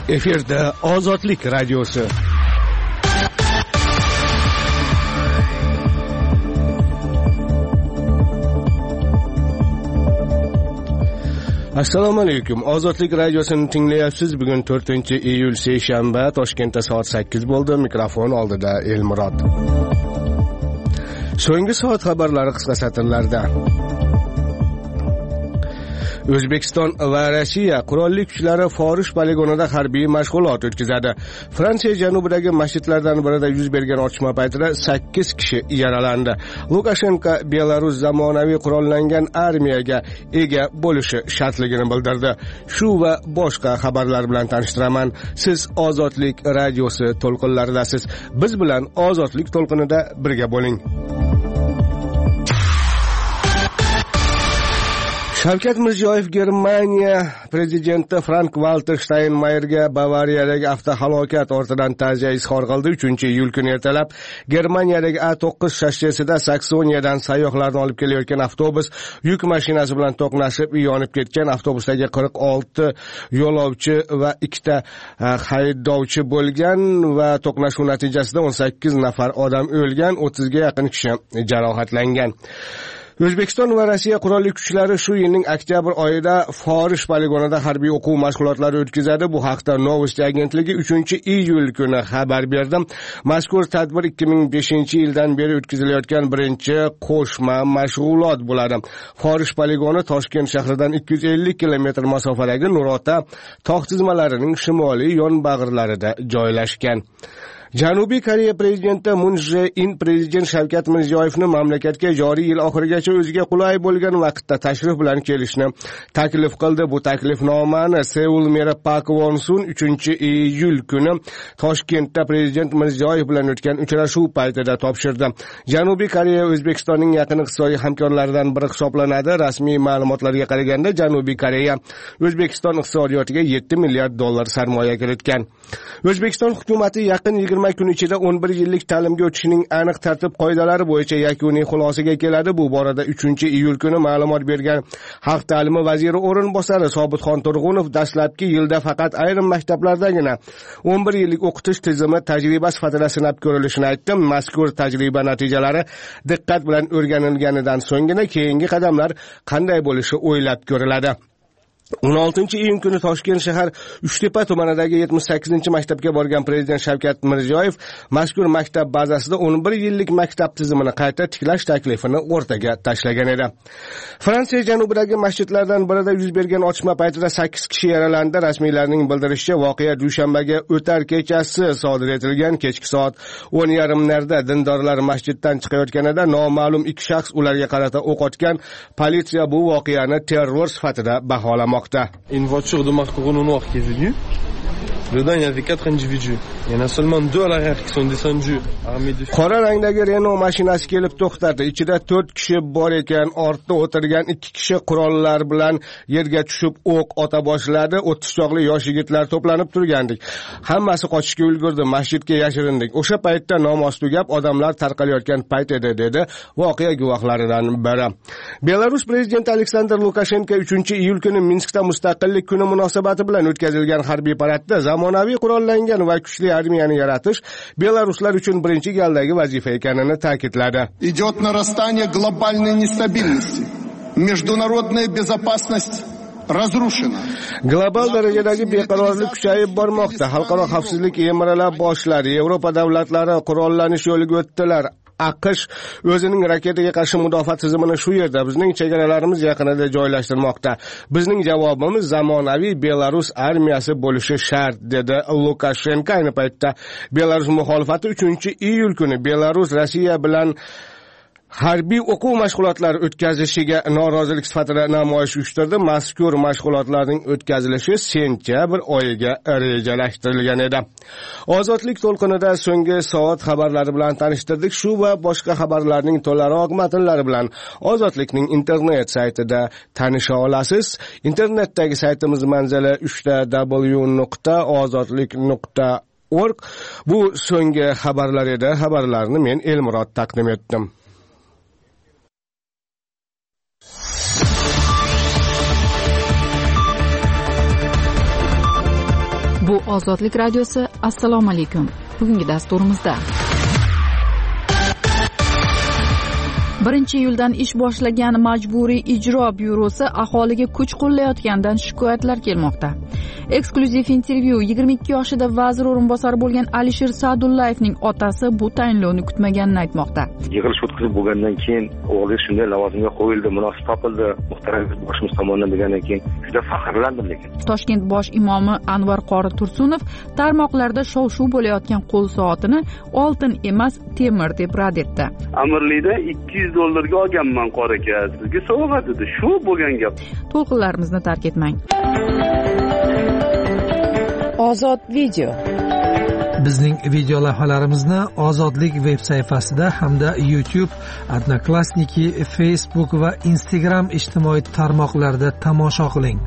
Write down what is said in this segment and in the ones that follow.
Efirda Ozodlik radiosi. Assalomu alaykum. Ozodlik radiosini tinglayapsiz. Bugun 4-iyul seshanba, Toshkentda soat 8 bo'ldi. Mikrofon oldida Elmurod. So'nggi soat xabarlari qisqa satrlarda. O'zbekiston va Rossiya qurolli kuchlari Forish poligonida harbiy mashg'ulot o'tkazadi. Fransiya janubidagi masjidlardan birida yuz bergan otishma paytida 8 kishi yaralandi. Lukashenko Belarus zamonaviy qurollangan armiyaga ega bo'lishi shartligini bildirdi. Shu va boshqa xabarlar bilan tanishtiraman. Siz Ozodlik radiosi to'lqinlaridasiz. Biz bilan Ozodlik to'lqinida birga bo'ling. Shavkat Mirziyoyev Germaniya prezidenti Frank-Walter Steinmeierga Bavariyadagi avtohalokat ortidan ta'ziya izhor qildi. 3-iyul kuni ertalab Germaniyadagi A9 shassisida Saksoniyadan sayyohlarni olib kelayotgan avtobus yuk mashinasi bilan to'qnashib yonib ketgan. Avtobusdagi 46 yo'lovchi va 2 haydovchi bo'lgan va to'qnashuv natijasida 18 nafar odam o'lgan, 30 ga yaqin kishi jarohatlangan. O'zbekiston va Rossiya qurolli kuchlari shu yilning oktyabr oyida Forish poligonida harbiy o'quv mashg'ulotlari o'tkazadi. Bu haqda Novosti agentligi 3-iyul kuni xabar berdi. Mazkur tadbir 2005-yildan beri o'tkazilayotgan birinchi qo'shma mashg'ulot bo'ladi. Forish poligoni Toshkent shahridan 250 kilometr masofadagi Nurota tog' tizmalarining shimoliy yonbag'irlarida joylashgan. Janubiy Koreya prezidenti Moon Jae-in prezident Shavkat Mirziyoyevni mamlakatga joriy yil oxirigacha o'ziga qulay bo'lgan vaqtda tashrif bilan kelishni taklif qildi. Bu taklifnomani Seul meri Park Won-sun 3-iyul kuni Toshkentda prezident Mirziyoyev bilan o'tgan uchrashuv paytida topshirdi. Janubiy Koreya O'zbekistonning yaqin iqtisodiy hamkorlaridan biri hisoblanadi. Rasmiy ma'lumotlarga qaraganda Janubiy Koreya O'zbekiston iqtisodiyotiga $7 milliard sarmoya kiritgan. O'zbekiston hukumatı yaqin 20 kun ichida 11 yillik ta'limga o'tishning aniq tartib qoidalari bo'yicha yakuniy xulosaga keladi. Bu borada 3-iyul kuni ma'lumot bergan Xalq ta'limi vaziri o'rinbosari Sobitxon Turg'unov dastlabki yilda faqat ayrim maktablardagina 11 yillik o'qitish tizimi tajriba sifatida sinab ko'rilishini aytdi. Mazkur tajriba natijalari diqqat bilan o'rganilganidan so'nggina keyingi qadamlar qanday bo'lishi o'ylab ko'riladi. 16-iyun kuni Toshkent shahar Uchtepa tumanidagi 78-maktabga borgan prezident Shavkat Mirziyoyev mazkur maktab bazasida 11 yillik maktab tizimini qayta tiklash taklifini o'rtaga tashlagan edi. Fransiya janubidagi masjidlardan birida yuz bergan otishma paytida 8 kishi yaralandi. Rasmiylarning bildirishicha, voqea dushanbaga o'tar kechasi sodir etilgan. Kechki soat 10:30larda dindorlar masjiddan chiqayotganida noma'lum 2 shaxs ularga qarata o'q otgan. Politsiya bu voqeani terror sifatida baholamoqda. Une voiture de marque Renault Noir qui est venue. Dedans, il y avait 4 individus. Il y en a seulement 2 à l'arrière qui sont descendus armés de... Qora rangdagi Renault mashinasi kelib to'xtadi. Ichida 4 kishi bor ekan. Ortda o'tirgan 2 kishi qurollar bilan yerga tushib o'q ota boshladi. 30 yoshli yosh yigitlar to'planib turgandik. Hammasi qochishga ulgurdi. Masjidga yashirindik. O'sha paytda namoz tugab, odamlar tarqalayotgan payt edi, dedi voqea guvohlaridan biri. Belarus prezidenti Aleksandr Lukashenko 3-iyul kuni Minskda mustaqillik kuni munosabati bilan o'tkazilgan harbiy paradda zamonaviy qurollangan va kuchli armiyani yaratish belaruslar uchun birinchi galdagi vazifa ekanini ta'kidladi. Идет нарастание глобальной нестабильности. Международная безопасность разрушена. Global darajadagi beqarorlik kuchayib bormoqda. Xalqaro xavfsizlik emiralab boshlari, Yevropa davlatlari qurollanish yo'liga o'tdilar. AQSh o'zining raketaga qarshi mudofaa tizimini shu yerda, bizning chegaralarimiz yaqinida joylashtirmoqda. Bizning javobimiz zamonaviy Belarus armiyasi bo'lishi shart, dedi Lukashenko. Ayni paytda Belarus muxolifati 3-iyul kuni Belarus Rossiya bilan harbiy o'quv mashg'ulotlari o'tkazishiga norozilik sifatida namoyish uyushtirdi. Mazkur mashg'ulotlarning o'tkazilishi sentyabr oyiga rejalashtirilgan edi. Ozodlik to'lqinida so'nggi soat xabarlari bilan tanishtirdik. Shu va boshqa xabarlarning to'laroq matnlari bilan Ozodlikning internet saytida tanisha olasiz. Internetdagi saytimiz manzili www.ozodlik.org. Bu so'nggi xabarlar edi. Xabarlarni men Elmurod taqdim etdim. Bu Ozodlik radiosi, assalomu alaykum. Bugungi dasturimizda 1-iyuldan ish boshlagan Majburiy ijro byurosi aholiga kuch qo'llayotganidan shikoyatlar kelmoqda. Eksklyuziv intervyu. 22 yoshida vazir o'rinbosari bo'lgan Alisher Sa'dullayevning otasi bu tayinlovni kutmaganini aytmoqda. Yig'ilish o'tkazib bo'lgandan keyin o'g'lingiz shunday lavozimga qo'yildi, munosib topildi, muhtaram boshimiz tomonidan degandan keyin juda faxrlandim. Lekin Toshkent bosh imomi Anvar qori Tursunov tarmoqlarda shov-shuv bo'layotgan qo'l soatini oltin emas, temir deb rad etdi. Amirlikda $200 olganman qori aka, sizga sovg'a dedi. Shu bo'lgan gap. To'lqinlarimizni tark etmang. Ozod video. Bizning video lavhalarimizni Ozodlik veb sayfasida hamda YouTube, Odnoklassniki, Facebook va Instagram ijtimoiy tarmoqlarida tomosha qiling.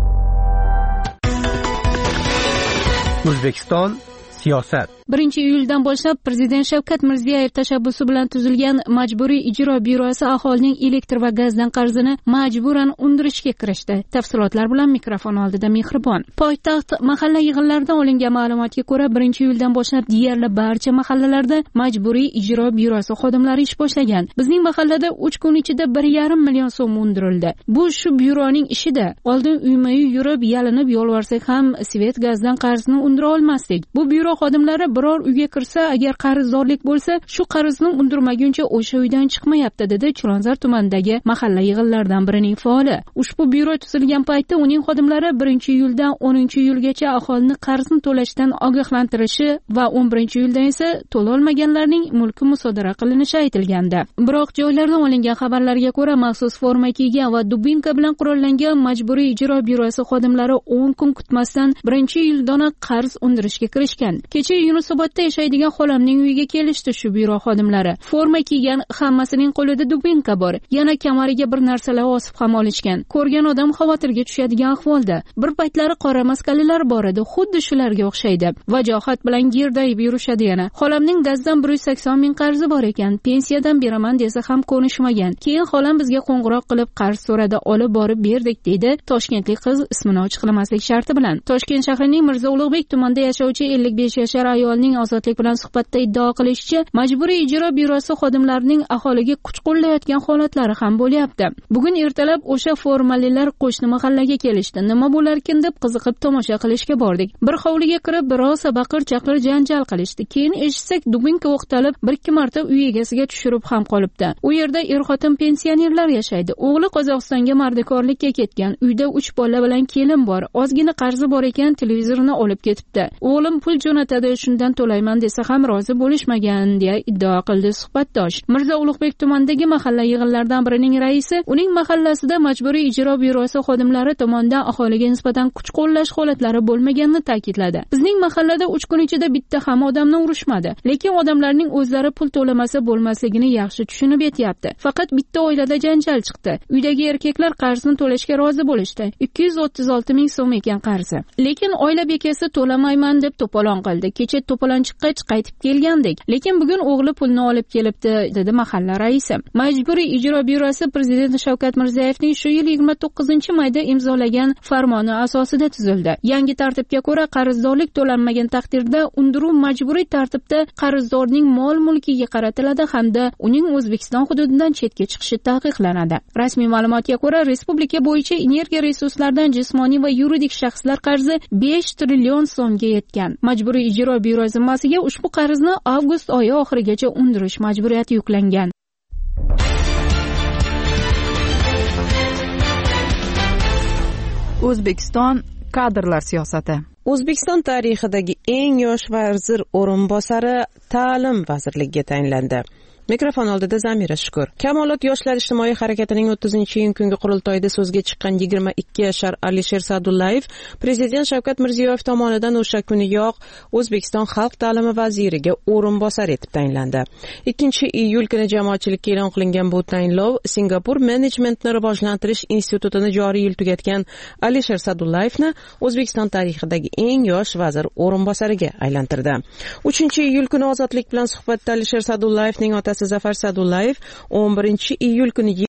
O'zbekiston siyosat. 1-iyuldan boshlab Prezident Shavkat Mirziyoyev tashabbusi bilan tuzilgan Majburiy ijro byurosi aholining elektr va gazdan qarzini majburan undirishga kirishdi. Tafsilotlar bilan mikrofon oldida Mehribon. Poytaxt mahalla yig'inlaridan olingan ma'lumotga ko'ra 1-iyuldan boshlab deyarli barcha mahallalarda Majburiy ijro byurosi xodimlari ish boshlagan. Bizning mahallada 3 kun ichida 1,5 million so'm undirildi. Bu shu byuroning ishida. Oldin uyma-uy yurib, yalinib yolvorsak ham svet gazdan qarzni undira olmasdik. Bu byuro xodimlari biror uyga kirsa, agar qarzdorlik bo'lsa, shu qarzni undirmaguncha o'sha uydan chiqmayapti, dedi Chilonzor tumanidagi mahalla yig'inlaridan birining faoli. Ushbu byuro tuzilgan paytda uning xodimlari 1-iyuldan 10-iyulgacha aholini qarzni to'lashdan ogohlantirishi va 11-iyuldan esa to'la olmaganlarning mulki musodara qilinishi aytilgandi. Biroq joylardan olingan xabarlarga ko'ra, maxsus forma kiygan va dubinka bilan qurollangan Majburiy ijro byurosi xodimlari 10 kun kutmasdan 1-iyuldanoq qarz undirishga kirishgan. Kecha Yunusobodda yashaydigan xolamning uyiga kelishdi shu byuro xodimlari. Forma kiygan, hammasining qo'lida dubinka bor. Yana kamariga bir narsalar osib ham olishgan. Ko'rgan odam xavotirga tushadigan ahvolda. Bir paytlari qora maskalilar bor edi, xuddi shularga o'xshaydi. Vajohat bilan girdayib yurishadi yana. Xolamning gazdan 180 ming qarzi bor ekan. Pensiyadan beraman desa ham ko'nishmagan. Keyin xolam bizga qo'ng'iroq qilib qarz so'radi, olib borib berdik, deydi toshkentlik qiz ismini ochiqlamaslik sharti bilan. Toshkent shahrining Mirzo Ulug'bek tumanida yashovchi 55 yashar ayolning Ozodlik bilan suhbatda iddao qilishicha, Majburiy ijro byurosi xodimlarining aholiga kuch qo'llayotgan holatlari ham bo'lyapti. Bugun ertalab o'sha formalilar qo'shni mahallaga kelishdi. Nima bo'larkin deb qiziqib tomosha qilishga bordik. Bir hovliga kirib, biroz baqir-chaqir janjal qilishdi. Keyin eshitsak, dubinka o'qtalib, 1-2 marta uy egasiga tushirib ham qolibdi. U yerda er-xotin pensionerlar yashaydi. O'g'li Qozog'istonga mardikorlikka ketgan. Uyda 3 bola bilan kelin bor. Ozgina qarzi bor ekan, televizorini olib ketibdi. O'g'lim pul jo'natadi, shundan to'layman desa ham rozi bo'lishmagan, deya iddao qildi suhbatdosh. Mirzo Ulug'bek tumanidagi mahalla yig'inlaridan birining raisi uning mahallasida Majburiy ijro byurosi xodimlari tomonidan aholiga nisbatan kuch qo'llash holatlari bo'lmaganini ta'kidladi. Bizning mahallada 3 kun ichida bitta ham odamni urishmadi, lekin odamlarning o'zlari pul to'lamasa bo'lmasligini yaxshi tushunib yetyapti. Faqat bitta oilada janjal chiqdi. Uydagi erkaklar qarzni to'lashga rozi bo'lishdi. 236 ming so'm ekan qarzi. Lekin oila bekasi to'lamayman deb to'polon qildi. Kecha to'polon chiqqach qaytib kelgandik, lekin bugun o'g'li pulni olib kelibdi, dedi mahalla raisi. Majburiy ijro byurosi Prezident Shavkat Mirziyoyevning shu yil 29-mayda imzolagan farmoni asosida tuzildi. Yangi tartibga ko'ra, qarzdorlik to'lanmagan taqdirda undiruv majburiy tartibda qarzdorning mol-mulkiga qaratiladi hamda uning O'zbekiston hududidan chetga chiqishi taqiqlanadi. Rasmiy ma'lumotga ko'ra, respublika bo'yicha energiya resurslaridan jismoniy va yuridik shaxslar qarzi 5 trillion so'mga yetgan. Majburiy ijro byuro zimmasiga ushbu qarzni avgust oyi oxirigacha undirish majburiyati yuklangan. O'zbekiston kadrlar siyosati. O'zbekiston tarixidagi eng yosh vazir o'rinbosari ta'lim vazirligiga tayinlandi. Mikrofon oldida Zamira Shukur. Kamolot yoshlar ijtimoiy harakatining 30-kungi qurultoyida so'zga chiqqan 22 yashar Alisher Sa'dullayev Prezident Shavkat Mirziyoyev tomonidan o'sha kuniyoq O'zbekiston xalq ta'limi vaziriga o'rinbosar etib tayinlandi. 2-iyul kuni jamoatchilikka e'lon qilingan bu tayinlov Singapur menejmentni rivojlantirish institutini joriy yil tugatgan Alisher Sa'dullayevni O'zbekiston tarixidagi eng yosh vazir o'rinbosariga aylantirdi. 3-iyul kuni Ozodlik bilan suhbatda Alisher Sa'dullayevning otasi Zafar Sa'dullayev 11-iyul kuni